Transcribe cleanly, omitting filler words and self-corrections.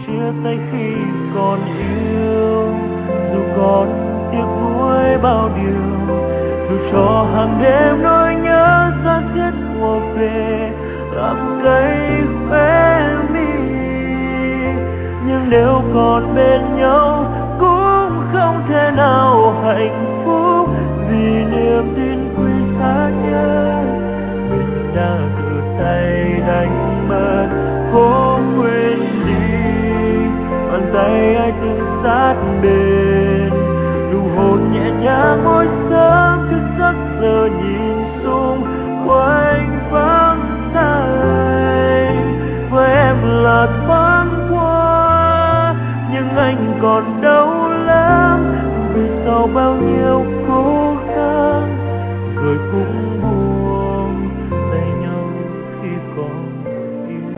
chia tay khi còn yêu. Dù còn tiếc nuối bao điều, dù cho hàng đêm nỗi nhớ ra giết ùa về làm cay khóe mi, nhưng nếu còn bên nhau cũng không thể nào hạnh phúc, vì niềm tin quý giá nhất mình đã tự tay đánh mất. Cố quên đi bàn tay ai từng sát bên, nụ hôn nhẹ nhàng mỗi sớm thức giấc, giờ nhìn xung quanh vắng tay. Với em là thoáng qua nhưng anh còn đau lắm, vì sau bao nhiêu